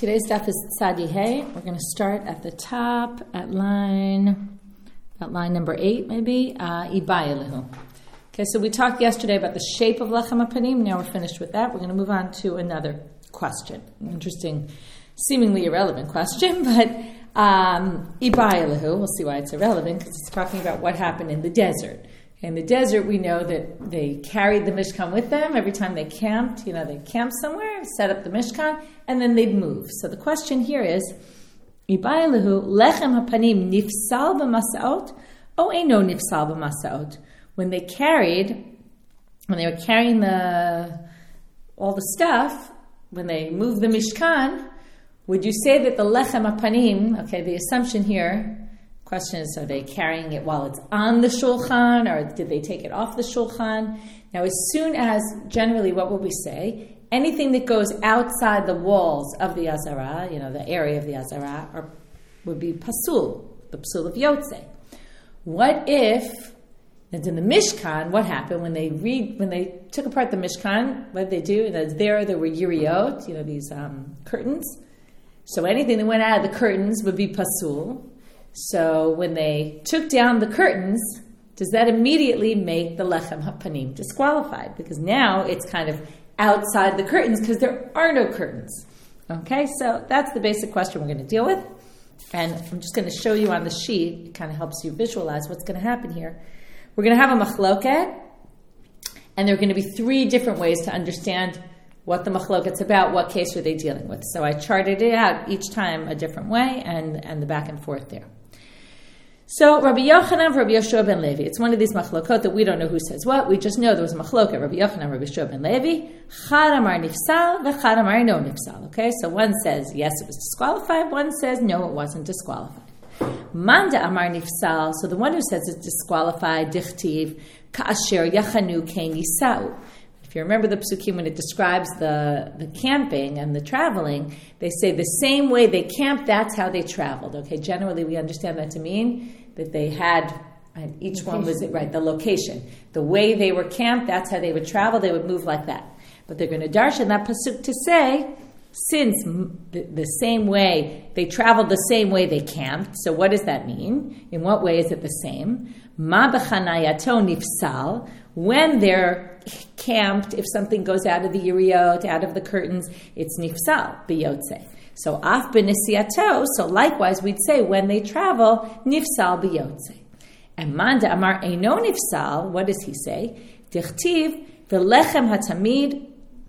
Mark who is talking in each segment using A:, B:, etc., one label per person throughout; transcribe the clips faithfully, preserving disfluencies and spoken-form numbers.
A: Today's daf is Tzadi Hey. We're going to start at the top at line, at line number eight, maybe. Uh, Ibayalehu. Okay, so we talked yesterday about the shape of Lechem HaPanim. Now we're finished with that. We're going to move on to another question. An interesting, seemingly irrelevant question, but um, Ibayalehu. We'll see why it's irrelevant, because it's talking about what happened in the desert. In the desert, we know that they carried the Mishkan with them. Every time they camped, you know, they camped somewhere, set up the Mishkan, and then they'd move. So the question here is, Ibayalehu, Lechem HaPanim nifsal b'masaot, o eino nifsal b'masaot? When they carried, when they were carrying the all the stuff, when they moved the Mishkan, would you say that the Lechem HaPanim, okay, the assumption here, question is, are they carrying it while it's on the shulchan, or did they take it off the shulchan? Now, as soon as, generally, what would we say? Anything that goes outside the walls of the Azara, you know, the area of the Azara, or, would be pasul, the pasul of Yotze. What if, and in the Mishkan, what happened when they read, when they took apart the Mishkan? What did they do? And there, there were yiriot, you know, these um, curtains. So anything that went out of the curtains would be pasul. So when they took down the curtains, does that immediately make the Lechem HaPanim disqualified? Because now it's kind of outside the curtains because there are no curtains. Okay, so that's the basic question we're going to deal with. And I'm just going to show you on the sheet. It kind of helps you visualize what's going to happen here. We're going to have a machloket, and there are going to be three different ways to understand what the machloket's about, what case are they dealing with. So I charted it out each time a different way, and, and the back and forth there. So Rabbi Yochanan, Rabbi Yoshua ben Levi. It's one of these machlokot that we don't know who says what. We just know there was a machloket, Rabbi Yochanan, Rabbi Yoshua ben Levi. Chad amar nifsal, v'chad amar no nifsal. Okay, so one says yes, it was disqualified. One says no, it wasn't disqualified. Manda amar nifsal. So the one who says it's disqualified, dichtiv ka'asher yachanu kein yisau. If you remember the psukim when it describes the, the camping and the traveling, they say the same way they camped, that's how they traveled. Okay, generally we understand that to mean that they had, and each location. One was, right, the location. The way they were camped, that's how they would travel, they would move like that. But they're going to darshan that pasuk to say, since the, the same way, they traveled the same way they camped, so what does that mean? In what way is it the same? Ma b'chanayato nifsal, when they're camped, if something goes out of the yiriot, out of the curtains, it's nifsal, biyotze. So af b'nisiato, so likewise we'd say when they travel, nifsal biyotze. And manda amar eino nifsal, what does he say? Dichtiv v'lechem hatamid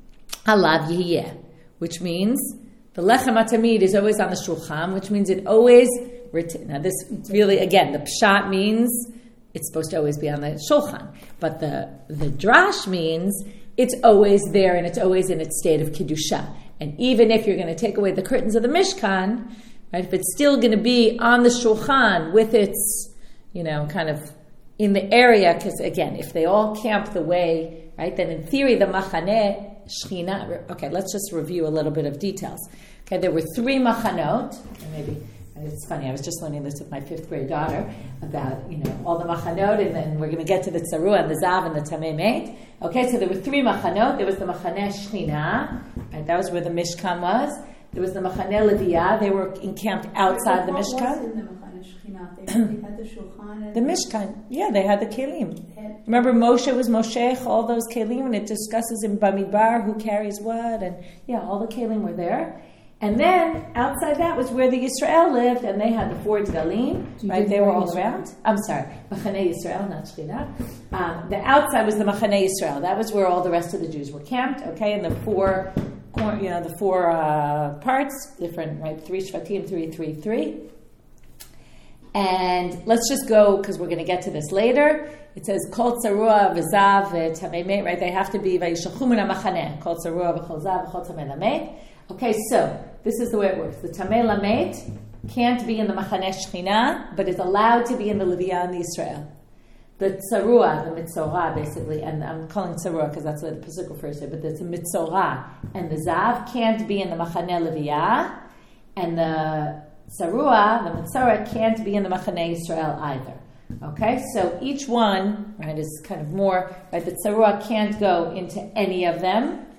A: alav yihiyeh, which means the lechem hatamid is always on the shulchan, which means it always, now this really, again, the pshat means it's supposed to always be on the shulchan. But the, the drash means it's always there and it's always in its state of kedusha. And even if you're going to take away the curtains of the Mishkan, right, if it's still going to be on the shulchan with its, you know, kind of in the area, because again, if they all camp the way, right, then in theory the machaneh, shechina, okay, let's just review a little bit of details. Okay, there were three machanot, and maybe, it's funny, I was just learning this with my fifth grade daughter about, you know, all the machanot, and then we're going to get to the tzarua and the zav and the tamei meit. Okay, so there were three machanot. There was the machaneh shechina, right, that was where the Mishkan was. There was the machaneh leviyah. They were encamped outside the Mishkan.
B: What was in the machaneh shechina? They had the shulchan.
A: The Mishkan, yeah, they had the kelim. Remember, Moshe was Moshech, all those kelim, and it discusses in Bamidbar who carries what, and yeah, all the kelim were there. And then outside that was where the Yisrael lived, and they had the four Dgalim, right? They were all around. I'm sorry, Machaneh Yisrael, not Shechina. Um, the outside was the Machaneh Yisrael. That was where all the rest of the Jews were camped. Okay, and the four, you know, the four uh, parts, different, right? Three Shvatim, three, three, three. And let's just go because we're going to get to this later. It says Kol Tzarua v'Zav v'Tamei Meit, right? They have to be Vayishachum min HaMachaneh. Kol Tzarua v'Kol Zav v'Kol Tamei Lameit. Okay, so this is the way it works. The Tamei Lameit can't be in the Machaneh Shechina, but is allowed to be in the Leviyah and the Yisrael. The Tzarua, the Mitzorah, basically, and I'm calling Tzarua because that's what the Pasuk refers to, but the Mitzorah and the Zav can't be in the Machaneh Leviyah, and the Tzarua, the Mitzorah, can't be in the Machaneh Yisrael either. Okay, so each one, right, is kind of more, right, the Tzarua can't go into any of them.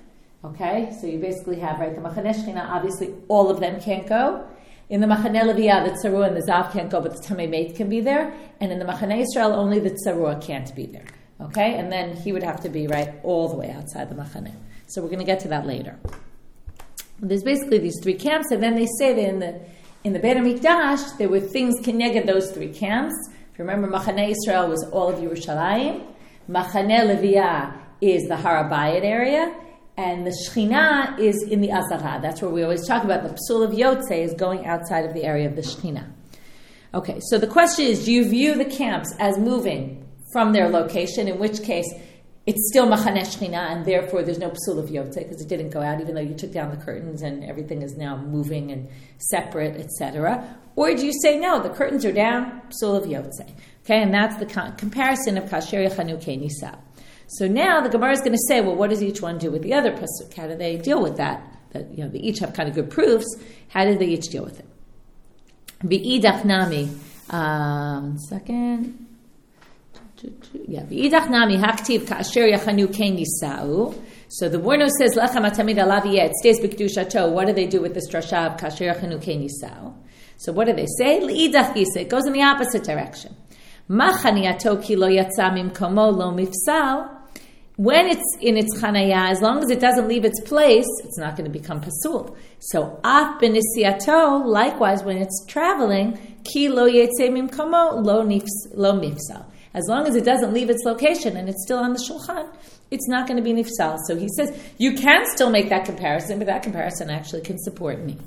A: Okay, so you basically have, right, the Machaneh Shechina, obviously all of them can't go. In the Machaneh Leviyah, the Tzarua and the Zav can't go, but the Tamei Meit can be there. And in the Machaneh Yisrael, only the Tzarua can't be there. Okay, and then he would have to be, right, all the way outside the Machaneh. So we're going to get to that later. There's basically these three camps, and then they say that in the in the Beit HaMikdash, there were things connected those three camps. If you remember, Machaneh Yisrael was all of Yerushalayim. Machaneh Leviyah is the Har HaBayit area. And the Shechina is in the Azara. That's where we always talk about the Psul of Yotzei is going outside of the area of the Shechina. Okay, so the question is, do you view the camps as moving from their location, in which case it's still Machaneh Shechina, and therefore there's no Psul of Yotzei, because it didn't go out, even though you took down the curtains and everything is now moving and separate, et cetera. Or do you say, no, the curtains are down, Psul of Yotzei? Okay, and that's the con- comparison of Kasher Yachanu Kei Nisa. So now the Gemara is going to say, well, what does each one do with the other pasuk? How do they deal with that? That, you know, they each have kind of good proofs. How do they each deal with it? V'idach nami. Um, one second. Yeah, v'idach nami haktiv ka'asher yachanu kein yisa'u. So the Warno says, lechem atamid alav yeh, it stays b'kedushato. What do they do with this drasha of ka'asher yachanu kein yisa'u? So what do they say? L'idach gisa. It goes in the opposite direction. Machaniato ki lo yatsa mimkomo lo mifsal. When it's in its chanaya, as long as it doesn't leave its place, it's not going to become pasul. So af benisiato, likewise, when it's traveling, ki lo yetze mimkomo lo mifsal. As long as it doesn't leave its location and it's still on the shulchan, it's not going to be nifsal. So he says you can still make that comparison, but that comparison actually can support me.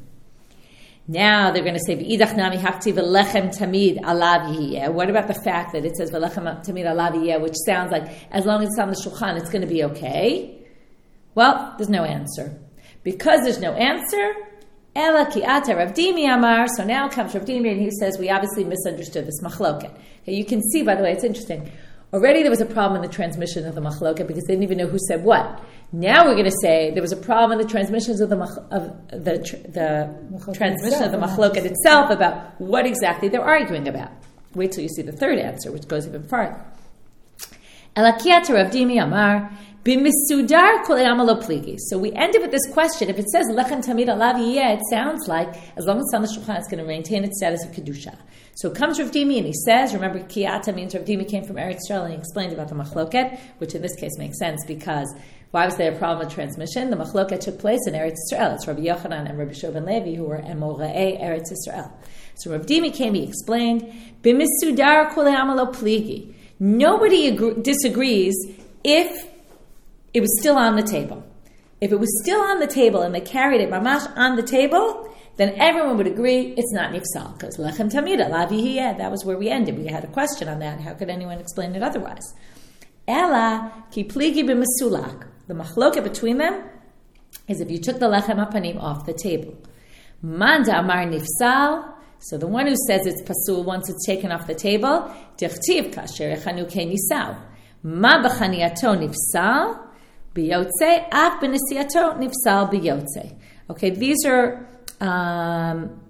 A: Now they're going to say, "V'idach nami hakti v'lechem tamid alav yiyeh." What about the fact that it says v'lechem tamid alav yiyeh, which sounds like as long as it's on the shulchan, it's going to be okay? Well, there's no answer. Because there's no answer, ela ki ata Rav Dimi amar. So now comes Rav Dimi, and he says, we obviously misunderstood this machloket. Okay, you can see, by the way, it's interesting. Already there was a problem in the transmission of the machloket because they didn't even know who said what. Now we're going to say there was a problem in the transmissions of the mach, of the the transmission of the machloket itself about what exactly they're arguing about. Wait till you see the third answer, which goes even farther. Elakiyat Rav Dimi amar b'misudar kol amalo pligi. So we ended with this question. If it says lechem tamid alav yiyeh, it sounds like as long as it's on the shulchan, it's going to maintain its status of kedusha. So comes Rav Dimi and he says, remember, Kiyata means Rav Dimi came from Eretz Yisrael and he explained about the machloket, which in this case makes sense because why was there a problem with transmission? The machloket took place in Eretz Yisrael. It's Rabbi Yochanan and Rabbi Shua ben Levi who were Emorei Eretz Yisrael. So Rav Dimi came, he explained, B'misudar kol amalo pligi. Nobody agree, disagrees if it was still on the table. If it was still on the table and they carried it mamash on the table, then everyone would agree it's not nifsal, because lechem tamid alav yiyeh, that was where we ended. We had a question on that. How could anyone explain it otherwise? Ela ki pligi b'mesulak. The machloket between them is if you took the lechem hapanim off the table. Manda amar nifsal. So the one who says it's pasul once it's taken off the table, dichtiv kasher echanu kei nisau. Ma b'chaniato nifsal b'yotzei, af b'nesiato nifsal b'yotzei. Okay, these are Um,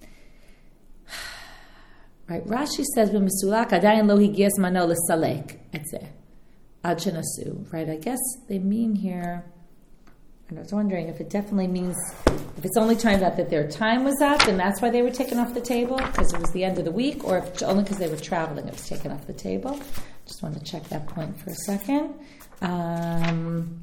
A: right, Rashi says b'misulak adayin lo higias mano l'salek etzeh ad shenasu. Right, I guess they mean here. I was wondering if it definitely means if it's only talking about that their time was up and that's why they were taken off the table because it was the end of the week, or if it's only because they were traveling it was taken off the table. Just wanted to check that point for a second. Um,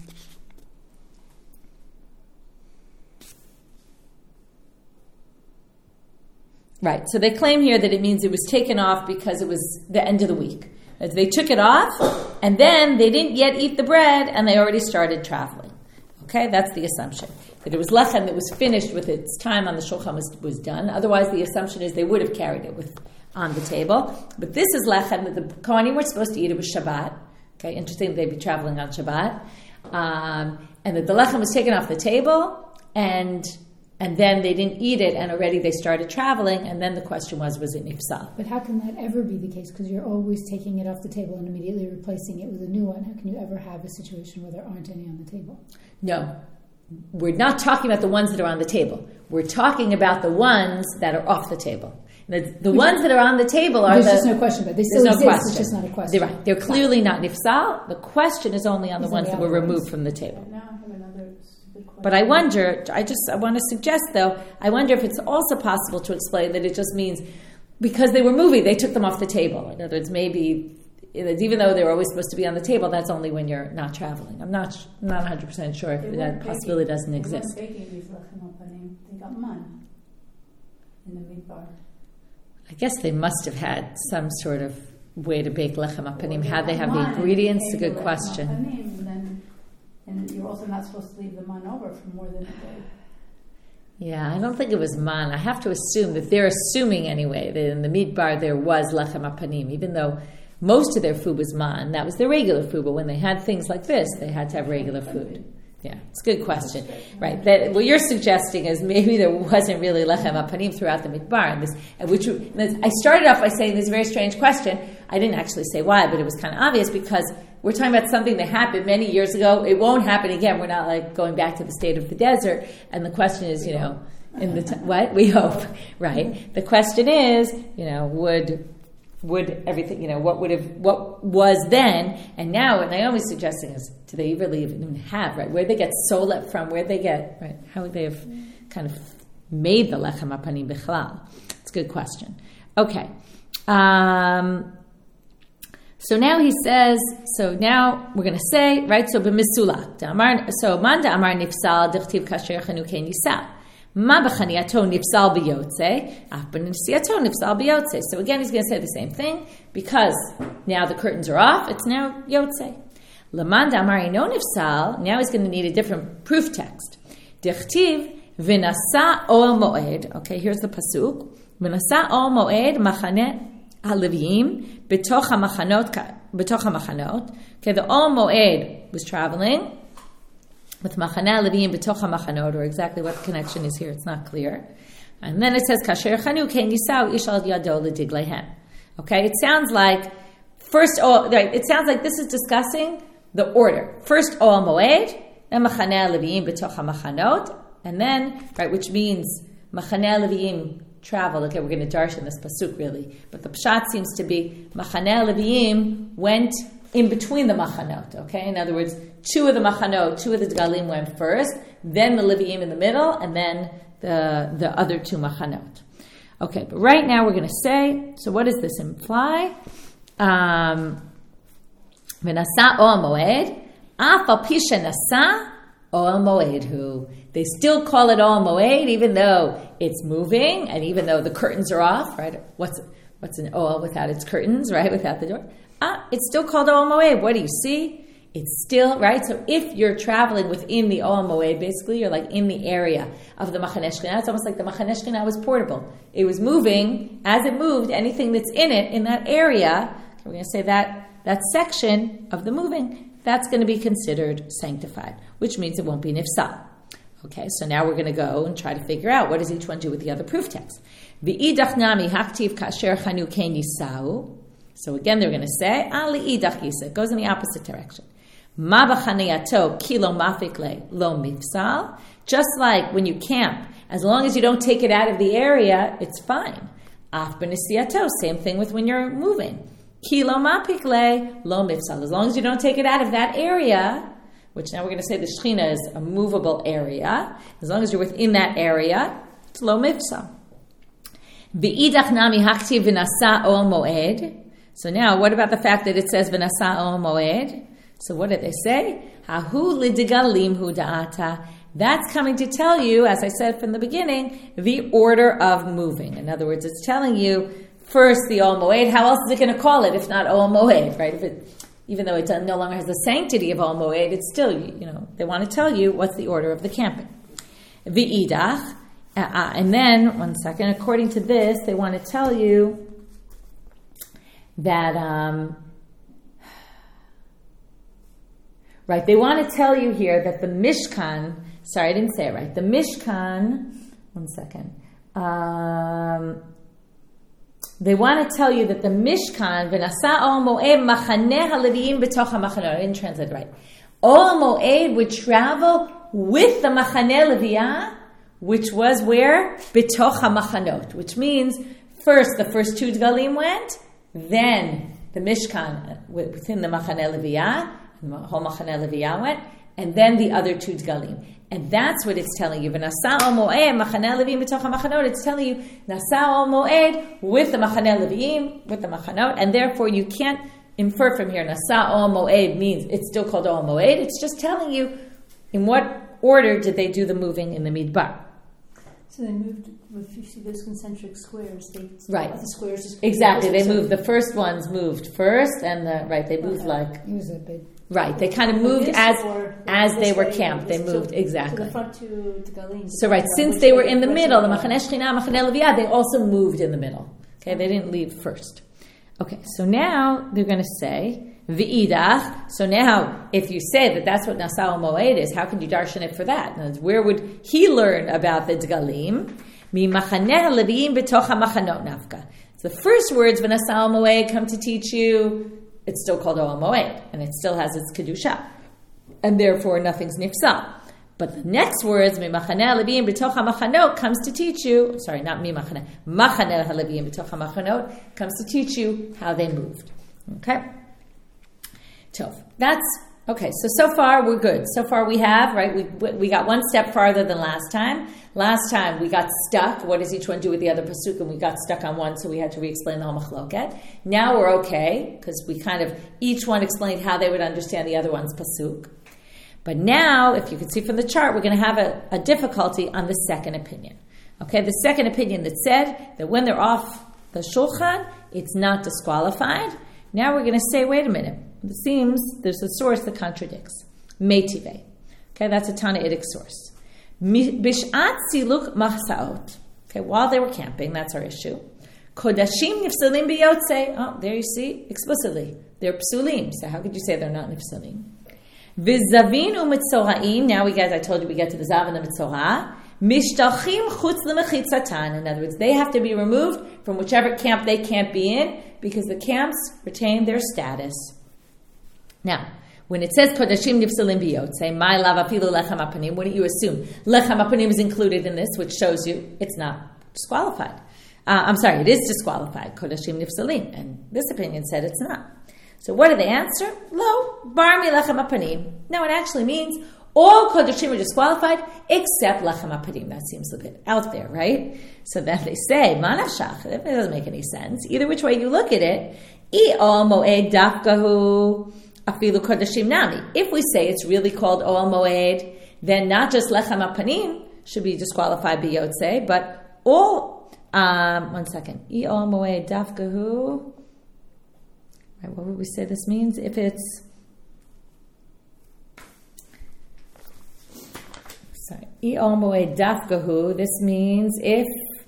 A: Right, so they claim here that it means it was taken off because it was the end of the week. They took it off, and then they didn't yet eat the bread, and they already started traveling. Okay, that's the assumption. That it was lechem that was finished with its time on the shulchan was, was done. Otherwise, the assumption is they would have carried it with on the table. But this is lechem that the Kohanim were supposed to eat. It was Shabbat. Okay, interesting they'd be traveling on Shabbat. Um, and that the lechem was taken off the table, and... And then they didn't eat it, and already they started traveling, and then the question was, was it nifsal?
C: But how can that ever be the case? Because you're always taking it off the table and immediately replacing it with a new one. How can you ever have a situation where there aren't any on the table?
A: No. We're not talking about the ones that are on the table. We're talking about the ones that are off the table. The, the ones that are on the table are
C: there's
A: the...
C: There's just no question, but they still
A: no
C: exist.
A: Question.
C: It's just not a question.
A: They're right. They're clearly not nifsal. The question is only on the
C: Isn't
A: ones
C: the
A: that were
C: ones?
A: removed from the table.
B: Now I have another stupid good question.
A: But I wonder, I just, I want to suggest though, I wonder if it's also possible to explain that it just means because they were moving, they took them off the table. In other words, maybe, even though they were always supposed to be on the table, that's only when you're not traveling. I'm not, I'm not one hundred percent sure if
B: They
A: that
B: weren't
A: possibility
B: baking-
A: doesn't
B: they
A: exist.
B: weren't baking these lechem hapanim. They got man in the midbar.
A: I guess they must have had some sort of way to bake lechem hapanim.
B: Or
A: How they
B: got
A: have
B: man
A: the
B: and
A: ingredients,
B: they
A: a
B: gave
A: good
B: the lechem
A: question.
B: hapanim, And then, and you're also not supposed to leave the man over for more than a day.
A: Yeah, I don't think it was man. I have to assume that they're assuming anyway that in the midbar there was lechem hapanim, even though most of their food was man. That was their regular food, but when they had things like this, they had to have regular food. Yeah, it's a good question. Right. That, what you're suggesting is maybe there wasn't really lechem hapanim throughout the midbar. And this, and which and I started off by saying this very strange question. I didn't actually say why, but it was kind of obvious because we're talking about something that happened many years ago. It won't happen again. We're not like going back to the state of the desert. And the question is, you know, in the t- what we hope, right? The question is, you know, would would everything, you know, what would have, what was then, and now what Naomi's suggesting is, do they really even have, right? Where they get solet from, where they get, right? How would they have kind of made the lechem hapanim bichlal? It's a good question. Okay. Um, so now he says, so now we're going to say, right, so b'misulat. So manda amar nifsal dichtiv kasher chanukei nisal. Ma b'chaniyato nifsal b'yotze, af b'nisiyato nifsal b'yotze. So again, he's going to say the same thing, because now the curtains are off, it's now yotze. L'man da'amar ino nifsal, now he's going to need a different proof text. Dichtiv v'nasa ol moed, okay, here's the pasuk. V'nasa ol moed machane ha'leviyim b'toch ha'machanot, b'toch ha'machanot. Okay, the ol moed was traveling with Machaneh Leviyim b'toch ha'machanot, or exactly what the connection is here, it's not clear. And then it says, Kasher chanu ken yisau ish al yado l'digleihem. Okay, it sounds like, first, oh, right, it sounds like this is discussing the order. First, Ol Moed, then Machaneh Leviyim b'toch ha'machanot, and then, right, which means Machaneh Leviyim travel. Okay, we're going to darshan this pasuk really, but the pshat seems to be Machaneh Leviyim went in between the machanot, okay? In other words, two of the machanot, two of the dgalim went first, then the Leviim in the middle, and then the, the other two machanot. Okay, but right now we're going to say, so what does this imply? Um, V'nasa ol moed, af al pi shenasa ol moed hu. They still call it ol moed, even though it's moving, and even though the curtains are off, right? What's what's an ol without its curtains, right? Without the door. Ah, it's still called Ol Moed. What do you see? It's still, right? So if you're traveling within the Ol Moed, basically you're like in the area of the Machaneh Shechina. It's almost like the Machaneh Shechina was portable. It was moving. As it moved, anything that's in it, in that area, we're going to say that that section of the moving, that's going to be considered sanctified, which means it won't be nifsal. Okay, so now we're going to go and try to figure out what does each one do with the other proof text. V'idach nami haktiv kasher chanu ken yisau. So again, they're going to say, Ali idach yisa. It goes in the opposite direction. Ma b'chaniyato kilo mafikle lo mifsal. Just like when you camp, as long as you don't take it out of the area, it's fine. Af b'nisiyato, same thing with when you're moving. Kilo mafikle lo mifsal. As long as you don't take it out of that area, which now we're going to say the Shechina is a movable area. As long as you're within that area, it's lo mifsal. V'idach nami hakti v'nasa ol moed. So now, what about the fact that it says v'nasa ol moed? So what did they say? Hahu lidigalim hu da'ata. That's coming to tell you, as I said from the beginning, the order of moving. In other words, it's telling you first the ol moed. How else is it going to call it if not ol moed, right? If it, even though it no longer has the sanctity of ol moed, it's still, you know, they want to tell you what's the order of the camping. V'idach, uh, uh, and then one second. According to this, they want to tell you that, um, right, they want to tell you here that the Mishkan, sorry, I didn't say it right, the Mishkan, one second, um, they want to tell you that the Mishkan, v'nasa ol moed machaneh haleviim b'toch ha'machanot, I didn't translate it right, ol moed would travel with the machaneh leviyah, which was where? B'toch ha'machanot, which means first the first two dgalim went, then the Mishkan within the Machaneh Leviyah, the whole Machaneh Leviyah went, and then the other two Dgalim. And that's what it's telling you. It's telling you Nasa'o Mo'ed with the Machaneh Leviim, with the Machanot, and therefore you can't infer from here Nasa'o Mo'ed means it's still called Ol Mo'ed. It's just telling you in what order did they do the moving in the Midbar.
B: So they moved, if you see those concentric squares, they
A: right.
B: the squares just
A: exactly. They moved. The first ones moved first, and the right. They moved okay. like
C: it was a big
A: right. They kind of moved as as they were camped. They moved
B: to,
A: exactly.
B: To the front to, to Galim.
A: So right, since they were in the middle, the Machaneh Shechina, Machaneh Leviah, they also moved in the middle. Okay, they didn't leave first. Okay, so now they're going to say v'idach. So now, if you say that that's what Nasa'o Mo'ed is, how can you darshan it for that? In other words, where would he learn about the Dgalim? Mi Machaneh Leviim b'toch ha'machanot nafka. So the first words v'Nasa'o Mo'ed come to teach you. It's still called Ol Mo'ed, and it still has its kedusha, and therefore nothing's nifsal. But the next words, mi Machaneh Leviim b'toch ha'machanot, comes to teach you. Sorry, not mi Machaneh. Machaneh Leviim b'toch ha'machanot comes to teach you how they moved. Okay. Tov. That's okay. So so far we're good. So far we have right. We we got one step farther than last time. Last time we got stuck. What does each one do with the other pasuk? And we got stuck on one, so we had to re-explain the whole machloket. Now we're okay because we kind of each one explained how they would understand the other one's pasuk. But now, if you can see from the chart, we're going to have a, a difficulty on the second opinion. Okay, the second opinion that said that when they're off the shulchan, it's not disqualified. Now we're going to say, wait a minute. It seems there's a source that contradicts. Meitive. Okay, that's a Tanaitic source. Bishat siluk machsaot. Okay, while they were camping, that's our issue. Kodashim nifsalim biyotze. Oh, there you see, explicitly. They're psulim. So how could you say they're not nifsalim? V'zavin u'mitzoraim. Now we get, I told you we get to the zav and the mitzorah. Mishtachim chutz l'mechitzatan. In other words, they have to be removed from whichever camp they can't be in because the camps retain their status. Now, when it says kodashim nifsalim biyotze, my lav afilu lechem apanim, wouldn't you assume lechem apanim is included in this, which shows you it's not disqualified. Uh, I'm sorry, it is disqualified. Kodashim nifsalim, and this opinion said it's not. So what did they answer? Lo, bar mi lechem apanim. No, it actually means all kodashim are disqualified except lechem apanim. That seems a bit out there, right? So then they say, manashach, it doesn't make any sense. Either which way you look at it, I ol moed dafkahu afilu kodashim nami. If we say it's really called ol moed, then not just lechem apanim should be disqualified biyotze, but all, um, one second, I ol moed dafkahu. Right, what would we say this means? If it's sorry, I ol moed dafkahu, this means if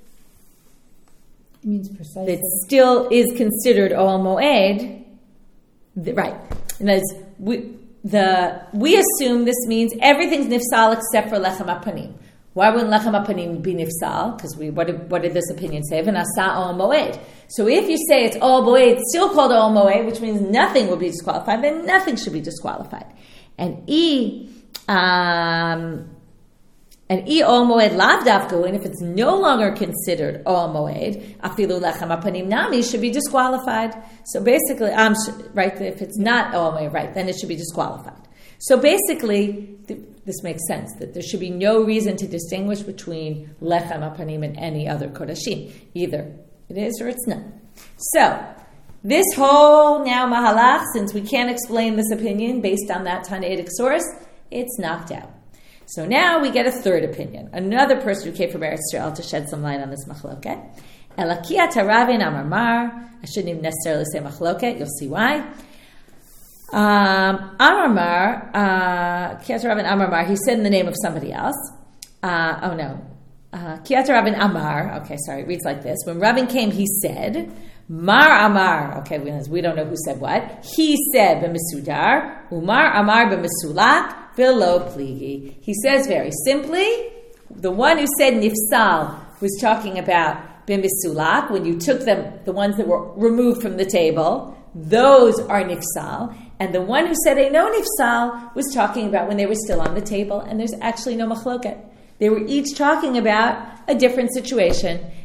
C: it means precisely
A: it still is considered ol moed, right? And as we the we assume this means everything's nifsal except for lechem apanim. Why wouldn't lechem apanim be nifsal? Because we what did, what did this opinion say? V'nasa ol moed. So if you say it's ol moed, it's still called ol moed, which means nothing will be disqualified. Then nothing should be disqualified. And e um, and e ol moed lav davku, and if it's no longer considered ol moed, afilu lechem apanim nami should be disqualified. So basically, um, right, if it's not ol moed, right, then it should be disqualified. So basically, th- this makes sense, that there should be no reason to distinguish between lechem apanim and any other kodashim. Either it is or it's not. So, this whole now mahalach, since we can't explain this opinion based on that Tanaitic source, it's knocked out. So now we get a third opinion. Another person who came from Eretz Yisrael to shed some light on this machloket. Elakia taravin amar. I shouldn't even necessarily say machloket, you'll see why. Um, Amar, Kiyat Rabin Amar, he said in the name of somebody else. Uh, oh no. Kiyat Rabin Amar, okay, sorry, it reads like this. When Rabin came, he said, Mar Amar, okay, we don't know who said what. He said, B'misudar, Umar Amar b'misulak, v'lo pligi. He says very simply, the one who said nifsal was talking about b'misulak, when you took them, the ones that were removed from the table, those are nifsal. And the one who said Eino nifsal was talking about when they were still on the table, and there's actually no machloket. They were each talking about a different situation,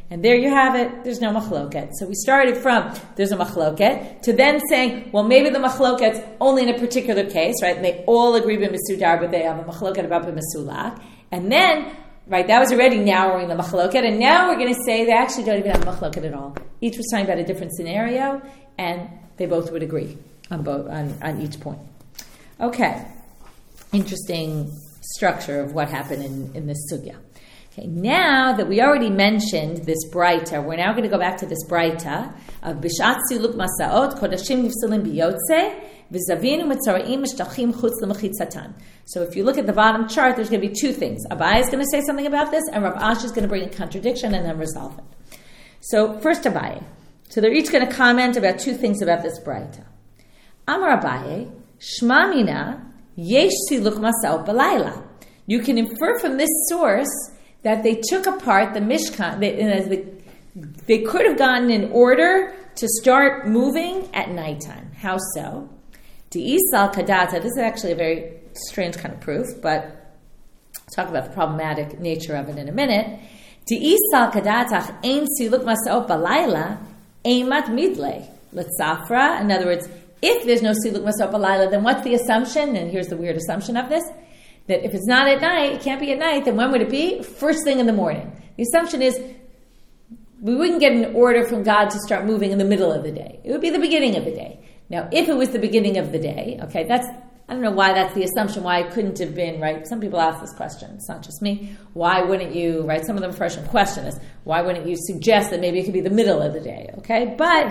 A: And there you have it. There's no machloket. So we started from there's a machloket to then saying, well, maybe the machloket's only in a particular case, right? And they all agree b'misudar, but they have a machloket about b'misulak. And then, right, that was already narrowing the machloket. And now we're going to say they actually don't even have a machloket at all. Each was talking about a different scenario, and they both would agree on both on, on each point. Okay. Interesting structure of what happened in, in this sugya. Okay, now that we already mentioned this braita, we're now going to go back to this braita of Bishat Siluk Masaot Kodashim Nifsalim Biyotze V'Zavinu Mitzaraim Mishtachim Chutz L'Mechitzatan. So if you look at the bottom chart, there's going to be two things. Abai is going to say something about this, and Rav Ashi is going to bring a contradiction and then resolve it. So first Abai. So they're each going to comment about two things about this braita. Amar Abai, Shma Mina Yesh Siluk Masaot B'Layla. You can infer from this source that they took apart the Mishkan. They, they, they could have gotten in order to start moving at nighttime. How so? De'isal kadata. This is actually a very strange kind of proof, but I'll talk about the problematic nature of it in a minute. De'isal kadatach ein siluk masa'ot balayla eimat midle letzafra. In other words, if there's no siluk masa'ot balayla, then what's the assumption? And here's the weird assumption of this. That if it's not at night, it can't be at night, then when would it be? First thing in the morning. The assumption is we wouldn't get an order from God to start moving in the middle of the day. It would be the beginning of the day. Now, if it was the beginning of the day, okay, that's, I don't know why that's the assumption, why it couldn't have been, right? Some people ask this question. It's not just me. Why wouldn't you, right? Some of them first question this. Why wouldn't you suggest that maybe it could be the middle of the day, okay? But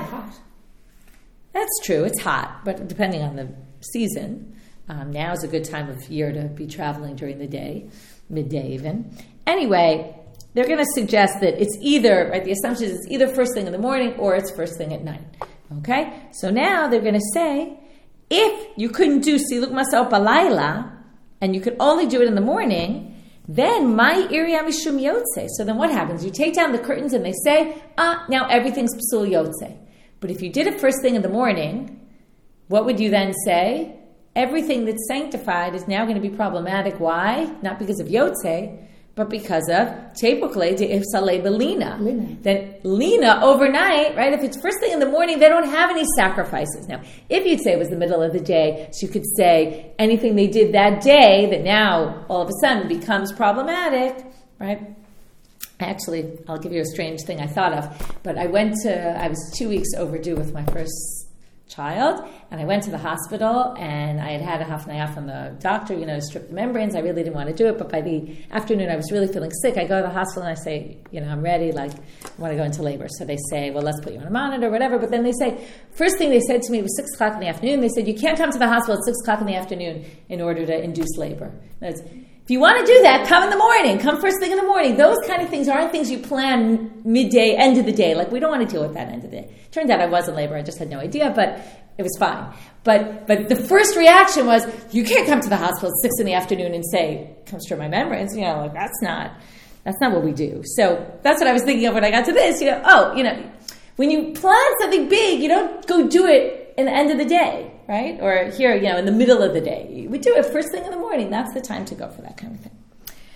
A: that's true. It's hot, but depending on the season. Um, now is a good time of year to be traveling during the day, midday even. Anyway, they're going to suggest that it's either, right, the assumption is it's either first thing in the morning or it's first thing at night. Okay? So now they're going to say, if you couldn't do siluk masa'ot balayla, and you could only do it in the morning, then my iriya mishum yotze. So then what happens? You take down the curtains and they say, ah, now everything's psul yotze. But if you did it first thing in the morning, what would you then say? Everything that's sanctified is now going to be problematic. Why? Not because of Yotze, but because of Tepukle de Ifsale Belina. Then Lina, overnight, right? If it's first thing in the morning, they don't have any sacrifices. Now, if you'd say it was the middle of the day, so you could say anything they did that day that now all of a sudden becomes problematic, right? Actually, I'll give you a strange thing I thought of. But I went to, I was two weeks overdue with my first child, and I went to the hospital, and I had had a half an hour from the doctor, you know, to strip the membranes. I really didn't want to do it, but by the afternoon I was really feeling sick. I go to the hospital and I say, you know, I'm ready, like, I want to go into labor. So they say, well, let's put you on a monitor or whatever, but then they say, first thing they said to me, it was six o'clock in the afternoon, they said, you can't come to the hospital at six o'clock in the afternoon in order to induce labor. That's, if you want to do that, come in the morning. Come first thing in the morning. Those kind of things aren't things you plan midday, end of the day. Like, we don't want to deal with that end of the day. Turned out I was in labor. I just had no idea, but it was fine. But but the first reaction was, you can't come to the hospital at six in the afternoon and say, come strip my membranes. You know, like, that's not, that's not what we do. So that's what I was thinking of when I got to this. You know, oh, you know, when you plan something big, you don't go do it in the end of the day. Right? Or here, you know, in the middle of the day. We do it first thing in the morning. That's the time to go for that kind of thing.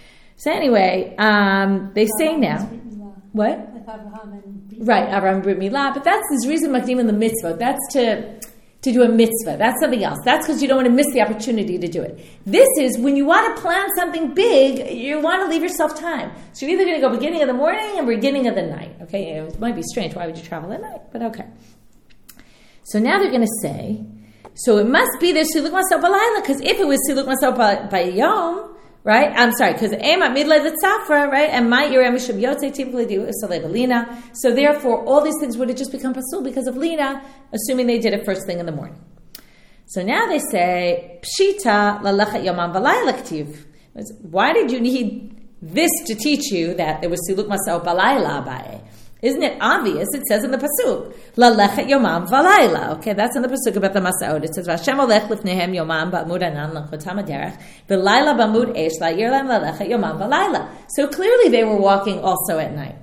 A: So anyway, um, they say now... What? Right, Avraham Brit Milah. But that's this reason Makdim in the mitzvah. That's to to do a mitzvah. That's something else. That's because you don't want to miss the opportunity to do it. This is when you want to plan something big, you want to leave yourself time. So you're either going to go beginning of the morning or beginning of the night. Okay? It might be strange. Why would you travel at night? But okay. So now they're going to say... So it must be there's siluk masa'ot balayla, because if it was siluk masa'ot bayom, right? I'm sorry, because ema midle the tzafra, right? And my iriya mishum yotze typically do isalei belina. So therefore, all these things would have just become pasul because of lina, assuming they did it first thing in the morning. So now they say pshita lalechet yomam balayla ktiv. Why did you need this to teach you that there was siluk masa'ot balayla abaye? Isn't it obvious? It says in the pasuk, "Lalechet yomam valayla." Okay, that's in the pasuk about the masaot. It says, "Vashem olech lifnehem yomam ba'amud anan lachotam haderech, v'layla ba'amud eish la'yir lem lalechet yomam valayla." So clearly, they were walking also at night.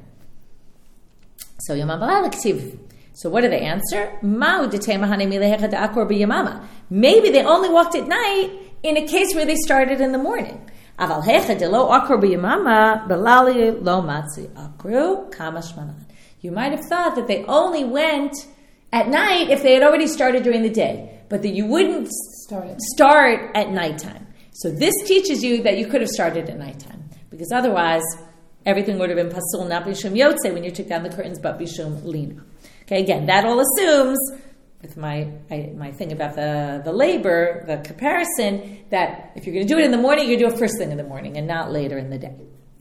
A: So yomam valayla k'tiv. So what do they answer? Ma'u detei mahane milehechad akor b'yamama. Maybe they only walked at night in a case where they started in the morning. Aval hecha de lo akru b'yamama belali lo matzi akru kamashmanan. You might have thought that they only went at night if they had already started during the day, but that you wouldn't
C: Start.
A: start at nighttime. So this teaches you that you could have started at nighttime, because otherwise everything would have been pasul, not bishum yotze when you took down the curtains, but bishum lina. Okay, again, that all assumes, with my I, my thing about the, the labor, the comparison, that if you're going to do it in the morning, you're going to do it first thing in the morning and not later in the day.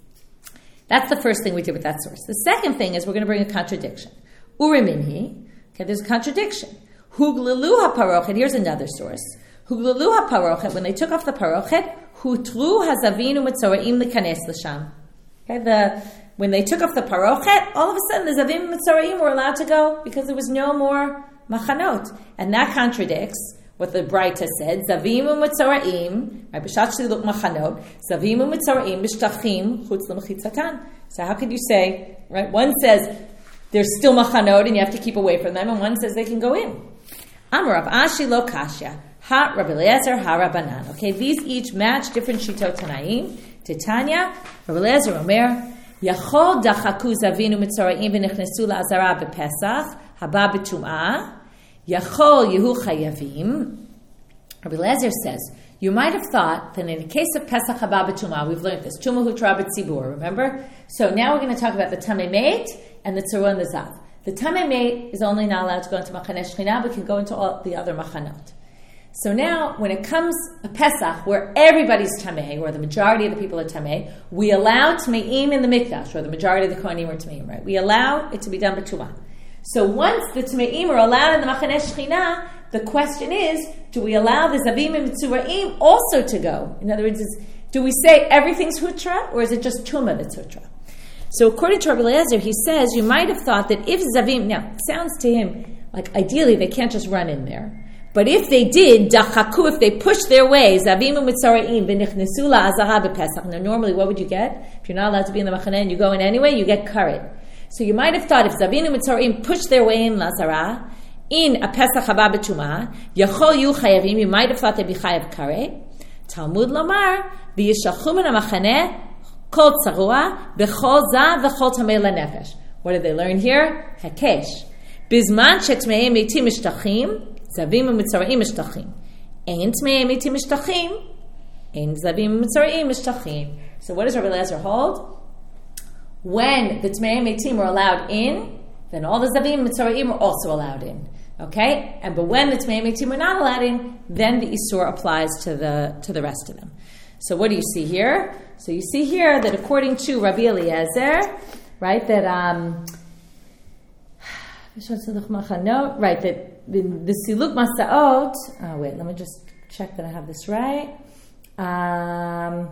A: That's the first thing we did with that source. The second thing is we're going to bring a contradiction. Uriminhi, okay, there's a contradiction. Huglalu ha-parochet, here's another source. Huglalu ha-parochet, when they took off the parochet, hutru hazavinu mitzoraim likanes l'sham. Okay, the when they took off the parochet, all of a sudden the zavim and mitzoraim were allowed to go because there was no more machanot. And that contradicts what the Braita said, Zavim u'mitzoraim, right, b'shat shiluk machanot, Zavim u'mitzoraim b'shtachim chutz l'mechitzatan. So how could you say, right, one says there's still machanot and you have to keep away from them, and one says they can go in. Amar Rav Ashi lo kasha, ha Rabbi Eliezer, ha Rabbanan. Okay, these each match different shitot tanaim. Titania, Rabbi Eliezer Omer, Yachol dachaku Zavim u'mitzoraim v'nichnesu la'azara b'Pesach, haba b'tum'ah, Yachol Yehu Chayavim. Rabbi Eliezer says, you might have thought that in the case of Pesach Haba B'Tumah, we've learned this, Tumah Hutra B'Tzibur, remember? So now we're going to talk about the Tamei Meit and the Tzarua and the Zav. The Tamei Meit is only not allowed to go into Machaneh Shechina, but can go into all the other Machanot. So now, when it comes a Pesach, where everybody's Tamei, or the majority of the people are Tamei, we allow Tameim in the Mikdash, or the majority of the Kohanim are Tameim, right? We allow it to be done B'Tumah. So once the Tme'im are allowed in the Machaneh Shechina, the question is, do we allow the Zavim and Mitzura'im also to go? In other words, is, do we say everything's Hutra, or is it just Tumah that's Hutra? So according to Rabbi Eliezer, he says, you might have thought that if Zavim, now, it sounds to him like ideally they can't just run in there. But if they did, Dachaku, if they pushed their way, Zavim and Mitzura'im, V'nichnesu la'azara b'Pesach. Now normally what would you get? If you're not allowed to be in the Machaneh and you go in anyway, you get karet. So you might have thought if Zavim and Mitzoraim pushed their way in Lazara, in a Pesach Haba B'Tumah, Yachol Yu Chayavim, you might have thought they'd be Chayav Kareh. Talmud Lomar, V'yishachum in HaMachaneh, Kol Tzarua, B'chol Za, V'chol Tamei LaNefesh. What did they learn here? Hakesh. Bizman she'tmei meitim mishtachim, Zavim and Mitzoraim mishtachim. Ein tmei meitim mishtachim, ein Zavim and Mitzoraim mishtachim. So what does Rabbi Eliezer hold? When the Tmei Meitim are allowed in, then all the Zavim and Mitzoraim are also allowed in. Okay? And but when the Tmei Meitim are not allowed in, then the Isur applies to the to the rest of them. So what do you see here? So you see here that according to Rabbi Eliezer, right, that um right, that the, the Siluk Masaot, oh wait, let me just check that I have this right. Um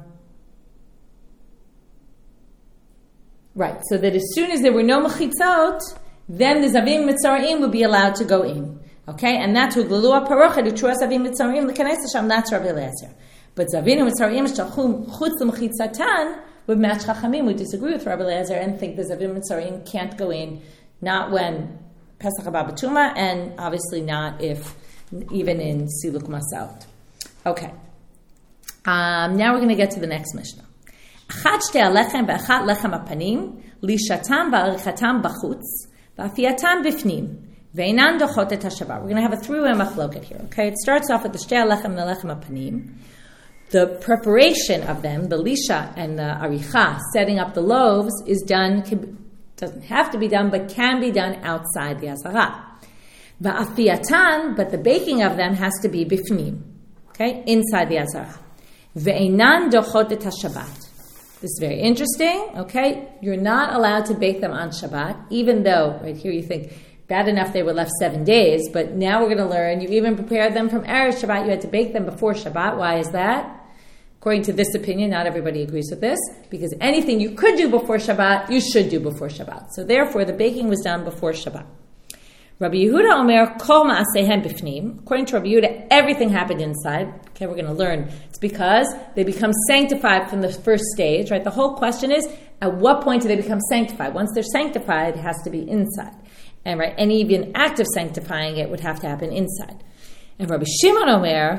A: Right, so that as soon as there were no mechitzot, then the Zavim Mitzoraim would be allowed to go in. Okay, and that's who Glulua Parochet, who Trua Zavim Mitzoraim, the Kanes Hashem, that's Rabbi Eliezer. But Zavim Mitzoraim, Shachum, Chutz L'Mechitzatan, would match Chachamim, would disagree with Rabbi Eliezer and think the Zavim Mitzoraim can't go in, not when Pesach Haba B'Tumah, and obviously not if, even in Siluk Masaot. Okay, um, now we're going to get to the next Mishnah. Achat shte alechem ve'achat lechem apanim, lishatam va'arichatam b'chutz, va'afiyatam b'fnim, ve'enan dochot et hashabat. We're going to have a three-way machloket here, okay? It starts off with the shte alechem and the lechem apanim. The preparation of them, the lisha and the aricha, setting up the loaves, is done, can, doesn't have to be done, but can be done outside the azara. Va'afiyatan, but the baking of them has to be b'fnim, okay? Inside the azara. Ve'enan dochot et hashabat. This is very interesting, okay? You're not allowed to bake them on Shabbat, even though, right here you think, bad enough they were left seven days, but now we're going to learn, you even prepared them from Erev Shabbat, you had to bake them before Shabbat. Why is that? According to this opinion, not everybody agrees with this, because anything you could do before Shabbat, you should do before Shabbat. So therefore, the baking was done before Shabbat. Rabbi Yehuda Omer, Kol Ma'asehen Bifnim. According to Rabbi Yehuda, everything happened inside. Okay, we're going to learn. It's because they become sanctified from the first stage, right? The whole question is, at what point do they become sanctified? Once they're sanctified, it has to be inside. And right, any even act of sanctifying it would have to happen inside. And Rabbi Shimon Omer,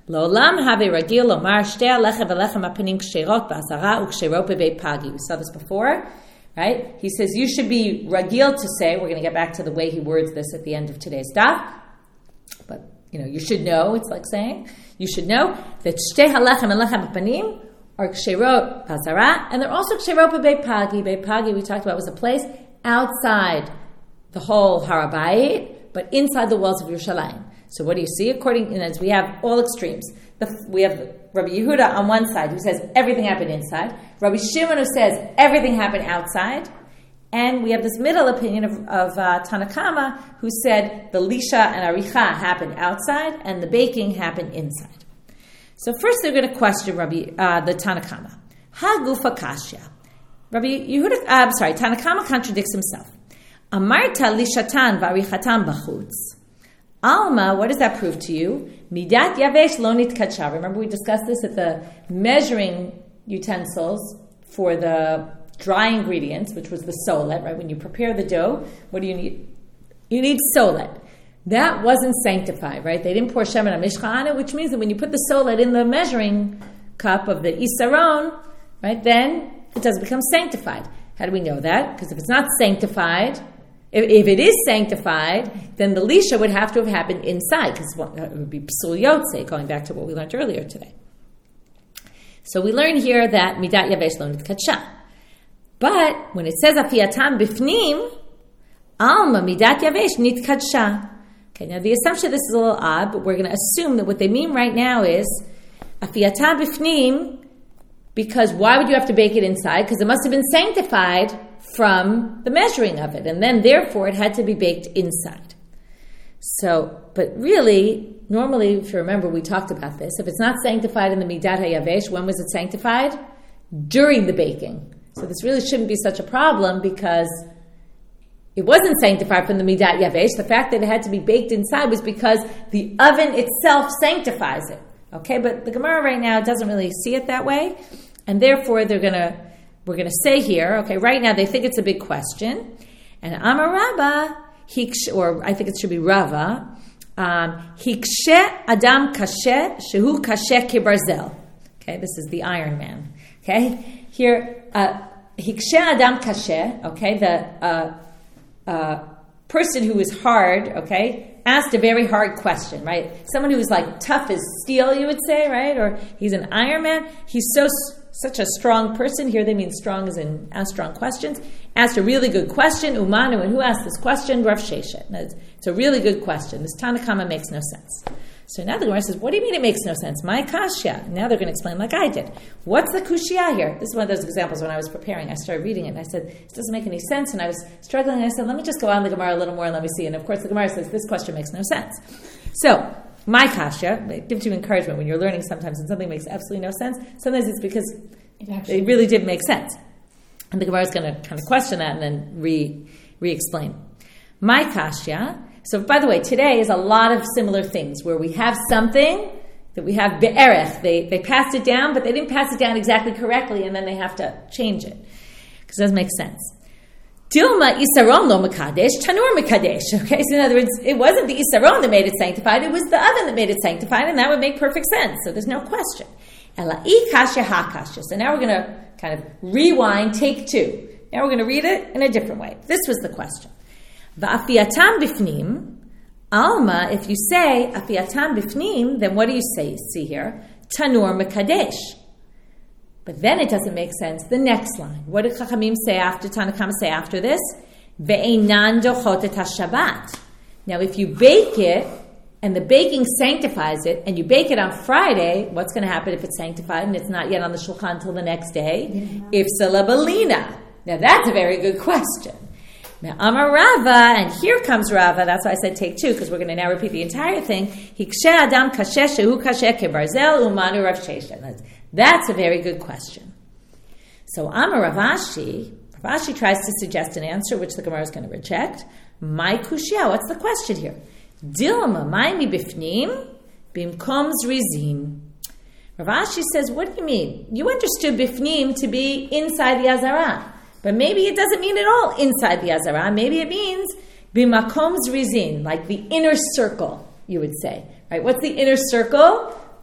A: Lo'olam have ragil lomar shtei halechem v'lechem hapanim ksherot ba'asara uksherot bebeit pagi. We saw this before, right? He says you should be ragil to say, we're going to get back to the way he words this at the end of today's daf, but you know, you should know, it's like saying, you should know that shtei halechem and lechem hapanim are ksherot ba'asara, and they're also ksherot bebeit pagi. Beit pagi, we talked about, was a place outside the whole Har HaBayit, but inside the walls of Yerushalayim. So what do you see? According, and as we have all extremes, the, we have Rabbi Yehuda on one side who says everything happened inside, Rabbi Shimon who says everything happened outside, and we have this middle opinion of, of uh, Tanna Kama who said the Lisha and Aricha happened outside and the baking happened inside. So first they're going to question Rabbi uh, the Tanna Kama. Ha gufa kashya. Rabbi Yehuda, uh, I'm sorry, Tanna Kama contradicts himself. Amarta lishatan v'arichatan b'chutz. Alma, what does that prove to you? Midat yavesh lo nitkadsha. Remember we discussed this at the measuring utensils for the dry ingredients, which was the solet, right? When you prepare the dough, what do you need? You need solet. That wasn't sanctified, right? They didn't pour shemen hamishcha on it, which means that when you put the solet in the measuring cup of the isaron, right, then it does become sanctified. How do we know that? Because if it's not sanctified, If, if it is sanctified, then the lisha would have to have happened inside, because it would be psul yotze, going back to what we learned earlier today. So we learn here that midat yavesh lo nitkadsha. But when it says afiyatam bifnim, alma midat yavesh nitkadsha. Okay, now the assumption, this is a little odd, but we're going to assume that what they mean right now is afiyatam bifnim, because why would you have to bake it inside? Because it must have been sanctified from the measuring of it, and then therefore it had to be baked inside. So, but really, normally, if you remember, we talked about this. If it's not sanctified in the midat hayavesh, when was it sanctified? During the baking. So this really shouldn't be such a problem because it wasn't sanctified from the midat yavesh. The fact that it had to be baked inside was because the oven itself sanctifies it. Okay, but the Gemara right now doesn't really see it that way, and therefore they're going to We're going to say here, okay, right now they think it's a big question. And Amar Rabba, or I think it should be Rava, Hikshe Adam Kashe, Shehu Kashe Kibarzel. Okay, this is the Iron Man. Okay, here, Hikshe Adam Kashe, okay, the uh, uh, person who is hard, okay, asked a very hard question, right? Someone who is like tough as steel, you would say, right? Or he's an Iron Man. He's so Such a strong person. Here they mean strong as in ask strong questions. Asked a really good question. Umanu, and who asked this question? Rav Sheshet. It's a really good question. This Tanna Kama makes no sense. So now the Gemara says, what do you mean it makes no sense? My kashya. Now they're going to explain like I did. What's the kushya here? This is one of those examples when I was preparing. I started reading it and I said, this doesn't make any sense. And I was struggling and I said, let me just go on the Gemara a little more and let me see. And of course the Gemara says, this question makes no sense. So, my kasha, it gives you encouragement when you're learning sometimes and something makes absolutely no sense. Sometimes it's because it, actually, it really did make sense. And the Gemara is going to kind of question that and then re, re-explain. My kasha, so by the way, today is a lot of similar things where we have something that we have be'erech. They, they passed it down, but they didn't pass it down exactly correctly and then they have to change it. Because it doesn't make sense. Dilma isaron lo mekadesh, tanur mekadesh. Okay, so in other words, it wasn't the isaron that made it sanctified, it was the oven that made it sanctified, and that would make perfect sense. So there's no question. Ela I kasha ha kasha. So now we're going to kind of rewind, take two. Now we're going to read it in a different way. This was the question. Va'afiyatam bifnim, alma, if you say afiyatam bifnim, then what do you say? See here, tanur mekadesh. But then it doesn't make sense. The next line. What did Chachamim say after, Tanna Kama say after this? Ve'einan dochot et haShabbat. Now if you bake it, and the baking sanctifies it, and you bake it on Friday, what's going to happen if it's sanctified and it's not yet on the shulchan until the next day? Yeah. If salabalina. Now that's a very good question. Now Amar Rava, and here comes Rava, that's why I said take two, because we're going to now repeat the entire thing. Hikshe Adam Kashe Shehu Kashe Kebarzel Umanu Rav Sheshet. That's a very good question. So Amar Rav Ashi, Rav Ashi tries to suggest an answer which the Gemara is going to reject. My kushya, what's the question here? Dilma, maimi bifnim, bimkom zrizim. Rav Ashi says, what do you mean? You understood bifnim to be inside the Azara, but maybe it doesn't mean at all inside the Azara. Maybe it means bimakom zrizim, like the inner circle, you would say. Right? What's the inner circle?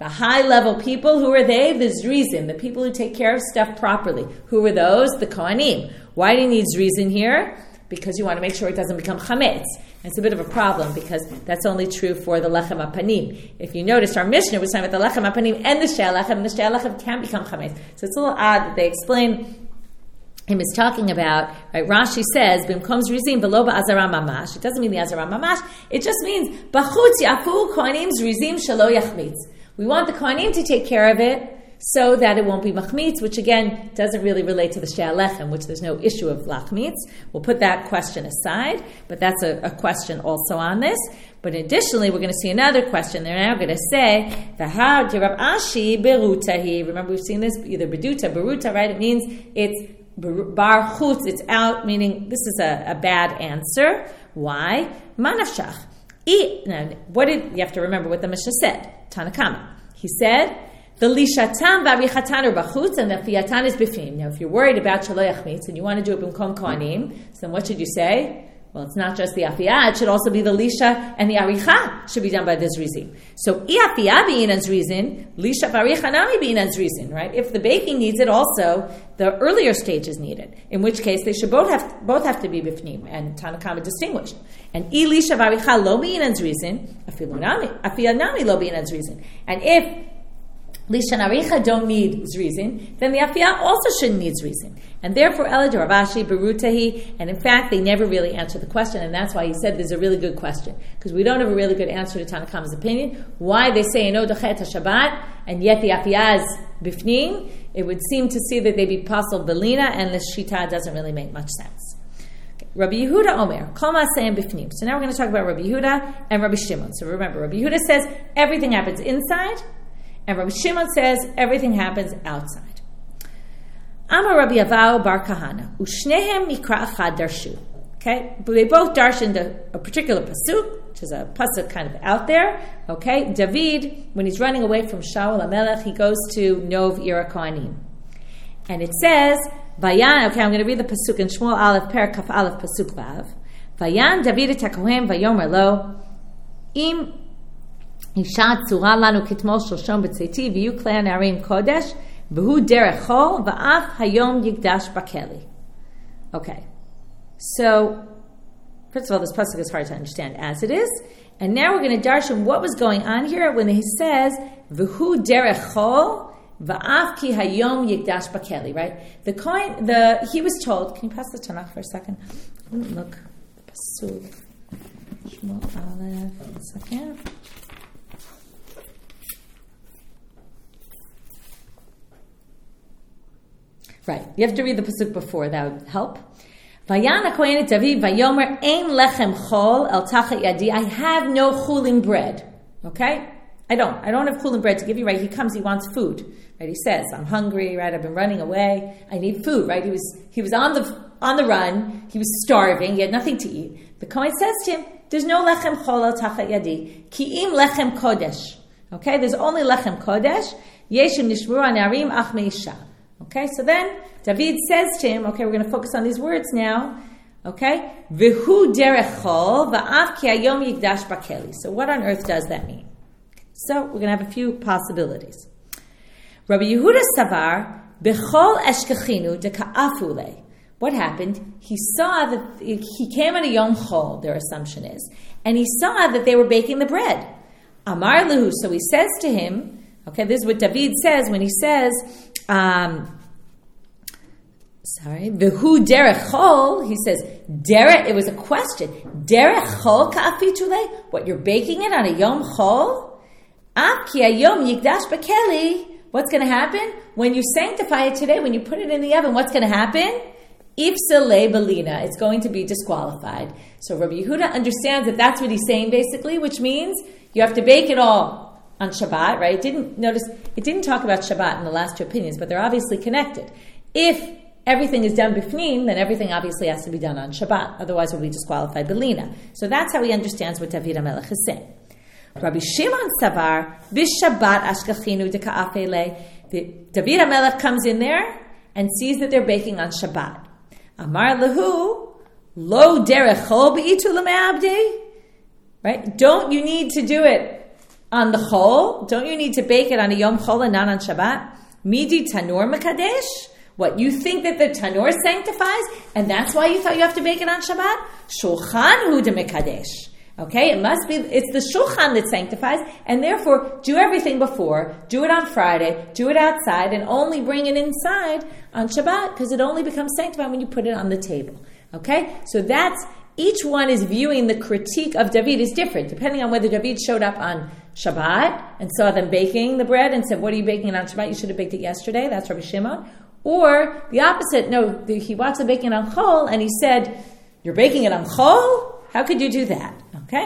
A: The high-level people, who are they? The Zrizim, the people who take care of stuff properly. Who are those? The Kohanim. Why do you need Zrizim here? Because you want to make sure it doesn't become chametz. And it's a bit of a problem because that's only true for the lechem apanim. If you notice, our Mishnah was talking about the lechem apanim and the shei lechem, and the shei lechem can become chametz. So it's a little odd that they explain him is talking about, right? Rashi says, "Bimkom zrizim v'lo ba'azara mamash." It doesn't mean the azara mamash. It just means b'chutz yafu kohanim zrizim shelo yachmitz. We want the kohanim to take care of it so that it won't be machmitz, which again doesn't really relate to the shei lechem, which there's no issue of lachmitz. We'll put that question aside, but that's a, a question also on this. But additionally, we're going to see another question. They're now going to say, "V'ha Rav Ashi berutahi." Remember, we've seen this either beduta, beruta, right? It means it's bar chutz, it's out, meaning this is a, a bad answer. Why? Manafshach. Now, what did you have to remember what the Mishnah said? Tanakama. He said, the lishatam v'arichatan are bachutz, and the fiyatan is bifim. Now, if you're worried about shelo yachmitz and you want to do it b'mkom kohanim, so then what should you say? Well, it's not just the afiyah; it should also be the lisha and the aricha should be done by this reason. So, i afiyah b'inan zrizin, lisha v'aricha nami b'inan zrizin. Right? If the baking needs it, also the earlier stages need it. In which case, they should both have both have to be bifnim, and Tanakama distinguished. And i lisha v'aricha lo b'inan zrizin, afiyah nami lo b'inan zrizin. And if Lisha and Aricha don't need zrizin, then the afiyah also shouldn't need zrizin. And therefore, Elad Rav Ashi berutahi, and in fact, they never really answer the question, and that's why he said there's a really good question, because we don't have a really good answer to Tanakama's opinion. Why they say eno dochet haShabbat, and yet the afiyah is bifnim, it would seem to see that they be pasal belina, and the shita doesn't really make much sense. Okay. Rabbi Yehuda Omer, kol ma'aseh bifnim. So now we're going to talk about Rabbi Yehuda and Rabbi Shimon. So remember, Rabbi Yehuda says everything happens inside, and Rabbi Shimon says everything happens outside. Amar Rabbi Avau Bar Kahana, ushnehem mikra achad darshu. Okay, but they both darshaned a, a particular pasuk, which is a pasuk kind of out there. Okay, David, when he's running away from Shaul HaMelech, he goes to Nov Ir HaKohanim, and it says, Vayan. Okay, I'm going to read the pasuk in Shmuel Aleph Per Kaf Aleph pasuk Vav. Vayan David et HaKohen vayomer lo im Isha tzura lanu kitmol shoshon b'tzeiti v'yu klei hanarim kodesh v'hu derech chol v'af hayom yigdash bakeli. Okay, so first of all, this pasuk is hard to understand as it is, and now we're going to darshan what was going on here when he says v'hu derech chol v'af ki hayom yigdash bakeli. Right? The coin, the he was told. Can you pass the Tanakh for a second? Look, the pasuk. Shmuel Aleph. One second. Right, you have to read the pasuk before, that would help. Vayan HaKohen et David vayomer ein lechem chol el tachat yadi. I have no chulin bread. Okay, I don't. I don't have chulin bread to give you. Right, he comes, he wants food. Right, he says, "I'm hungry. Right, I've been running away. I need food." Right, he was he was on the on the run. He was starving. He had nothing to eat. The Kohen says to him, "There's no lechem chol el tachat yadi. Ki im lechem kodesh." Okay, there's only lechem kodesh. Yeshim nishmuru anarim ach meisha. Okay, so then David says to him, okay, we're going to focus on these words now. Okay, v'hu derech chol va'af ki hayom yigdash bakeli. So what on earth does that mean? So we're going to have a few possibilities. Rabbi Yehuda Savar b'chol eshkechinu deka'afu le. What happened? He saw that he came on a Yom Chol, their assumption is, and he saw that they were baking the bread. Amar lehu, so he says to him, okay, this is what David says when he says, um, sorry, v'hu derech chol, he says, derech, it was a question, derech chol ka'afitule, what, you're baking it on a Yom Chol? Af ki hayom yigdash bakeli, what's going to happen? When you sanctify it today, when you put it in the oven, what's going to happen? Ifsele belina, it's going to be disqualified. So Rabbi Yehuda understands that that's what he's saying basically, which means you have to bake it all on Shabbat, right? It didn't notice, it didn't talk about Shabbat in the last two opinions, but they're obviously connected. If everything is done bifnim, then everything obviously has to be done on Shabbat. Otherwise, we'll be disqualified belina. So that's how he understands what David HaMelech is saying. Rabbi Shimon Savar, Vishabbat Ashkachinu Deka'afe Le. David HaMelech comes in there and sees that they're baking on Shabbat. Amar Lahu, Lo Derech Chol Be'itu L'Me'abdi. Right? Don't you need to do it on the chol? Don't you need to bake it on a Yom Chol and not on Shabbat? Midi tanur mekadesh? What, you think that the tanur sanctifies, and that's why you thought you have to bake it on Shabbat? Shulchan hu de mekadesh. Okay, it must be, it's the shulchan that sanctifies, and therefore, do everything before, do it on Friday, do it outside, and only bring it inside on Shabbat, because it only becomes sanctified when you put it on the table. Okay, so that's, each one is viewing the critique of David is different, depending on whether David showed up on Shabbat and saw them baking the bread and said, what are you baking on Shabbat? You should have baked it yesterday. That's Rabbi Shimon. Or the opposite, no, the, he watched them baking on Chol, and he said, you're baking it on Chol? How could you do that? Okay?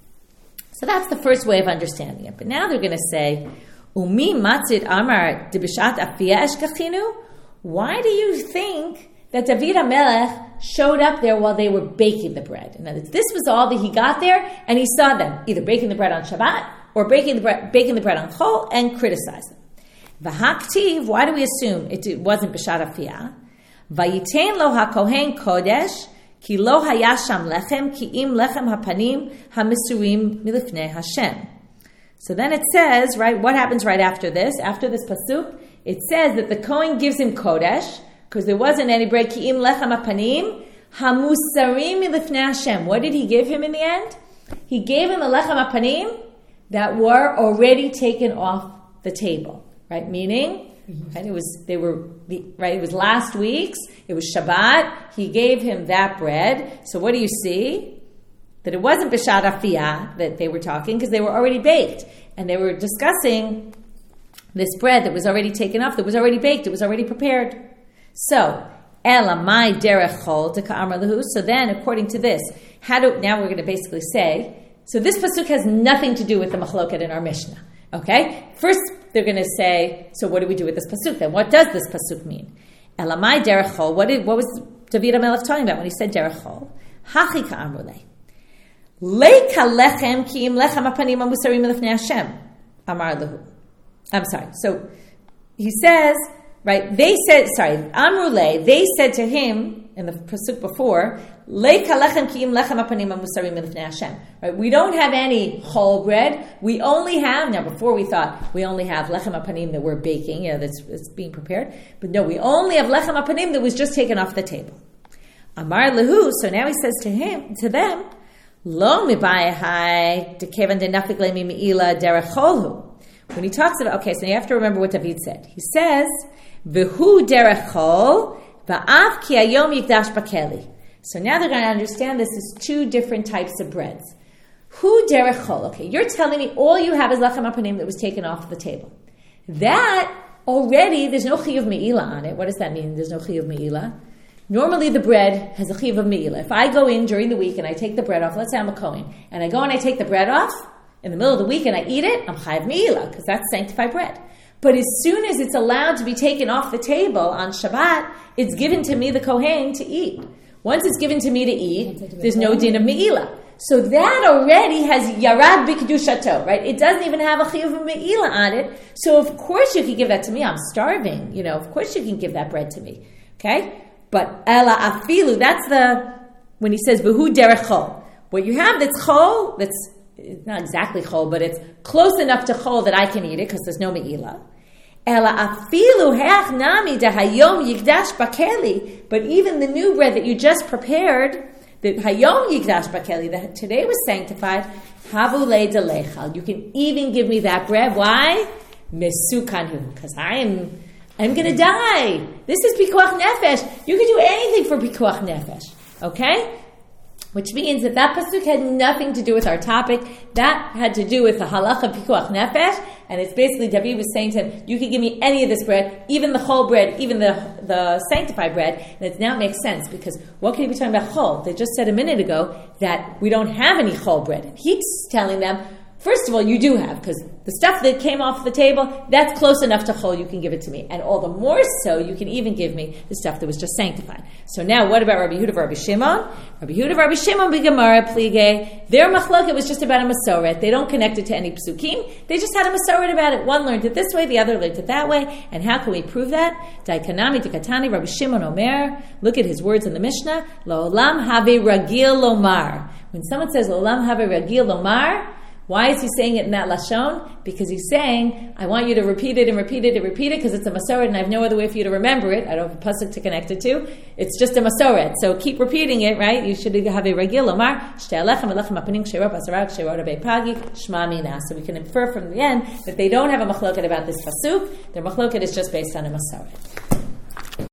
A: So that's the first way of understanding it. But now they're going to say, Umi matzit amar de bishat afiyah eshkachinu? Why do you think that David HaMelech showed up there while they were baking the bread? In other words, this was all that he got there, and he saw them either baking the bread on Shabbat or baking the bread, baking the bread on Chol, and criticized them. V'haktiv, why do we assume it wasn't bishat afiyah? Vayitein lo hakohen kodesh ki lo haya sham lechem ki im lechem hapanim hamisurim milifnei Hashem. So then it says, right, what happens right after this? After this pasuk, it says that the Kohen gives him kodesh, because there wasn't any bread, ki im lechem hapanim hamusarim milifnei Hashem. What did he give him in the end? He gave him the lechem hapanim that were already taken off the table, right? Meaning, right, it was they were right. It was last week's. It was Shabbat. He gave him that bread. So what do you see? That it wasn't bishat afiyah that they were talking, because they were already baked, and they were discussing this bread that was already taken off, that was already baked, it was already prepared. So ela mai derech chol de ka'amar lehu. So then, according to this, how do now we're going to basically say? So this pasuk has nothing to do with the machloket in our Mishnah. Okay, first they're going to say, so what do we do with this pasuk then? What does this pasuk mean? Elamai derech chol. What did what was David HaMelech talking about when he said derech chol? Hachi ka'amru lei. Leika lechem ki im lechem hapanim hamusarim milifnei Hashem. Amar lehu. I'm sorry. So he says, right? They said, sorry, amru lei. They said to him in the pasuk before, Leika lechem ki im lechem hapanim hamusarim milifnei Hashem. Right? We don't have any whole bread. We only have, now before we thought we only have lechem hapanim that we're baking, you know, that's, that's being prepared. But no, we only have lechem hapanim that was just taken off the table. Amar lehu, so now he says to him, to them, Lo mibayahai dekevan denafik le mi'ila derech cholhu. When he talks about, okay, so you have to remember what David said. He says, V'hu derech chol, va'af ki hayom yikdash bakeli. So now they're going to understand this is two different types of breads. Hu derech chol. Okay, you're telling me all you have is lechem hapanim that was taken off the table. That already, there's no chiyuv me'ila on it. What does that mean? There's no chiyuv me'ila. Normally the bread has a chiyuv of me'ila. If I go in during the week and I take the bread off, let's say I'm a Kohen, and I go and I take the bread off in the middle of the week and I eat it, I'm chayav me'ila, because that's sanctified bread. But as soon as it's allowed to be taken off the table on Shabbat, it's given to me, the Kohen, to eat. Once it's given to me to eat, there's no din of me'ila. So that already has yarad b'kedushato, right? It doesn't even have a chiyuv of me'ila on it. So of course you can give that to me. I'm starving, you know. Of course you can give that bread to me, okay? But ela afilu, that's the when he says v'hu derech chol. What you have that's chol, that's not exactly chol, but it's close enough to chol that I can eat it because there's no me'ila. Ela afilu heach nami dehayom yigdash bakeli. But even the new bread that you just prepared, that hayom yigdash bakeli, that today was sanctified, havule delechal. You can even give me that bread. Why? Mesukanhu, because I am, I'm going to die. This is pikuach nefesh. You can do anything for pikuach nefesh. Okay? Which means that that pasuk had nothing to do with our topic. That had to do with the halacha pikuach nefesh. And it's basically, David was saying to him, you can give me any of this bread, even the whole bread, even the the sanctified bread. And it now makes sense, because what can he be talking about chol? They just said a minute ago that we don't have any chol bread. And he's telling them, first of all, you do have, because the stuff that came off the table, that's close enough to chol, you can give it to me. And all the more so, you can even give me the stuff that was just sanctified. So now, what about Rabbi Yehuda, Rabbi Shimon? Rabbi Yehuda, Rabbi Shimon, b'Gemara, plige. Their machloket was just about a masoret. They don't connect it to any psukim. They just had a masoret about it. One learned it this way, the other learned it that way. And how can we prove that? Daikanami dikatani, Rabbi Shimon Omer. Look at his words in the Mishnah. Lo olam have ragil lomar. When someone says lo olam have ragil lomar, Why is he saying it in that lashon? Because he's saying, I want you to repeat it and repeat it and repeat it because it's a masoret and I have no other way for you to remember it. I don't have a pasuk to connect it to. It's just a masoret. So keep repeating it, right? You should have a regil omar, shtei alechem, alechem apanim, ksherot basarak, ksherot abei pagi, shma mina. So we can infer from the end that they don't have a machloket about this pasuk. Their machloket is just based on a masoret.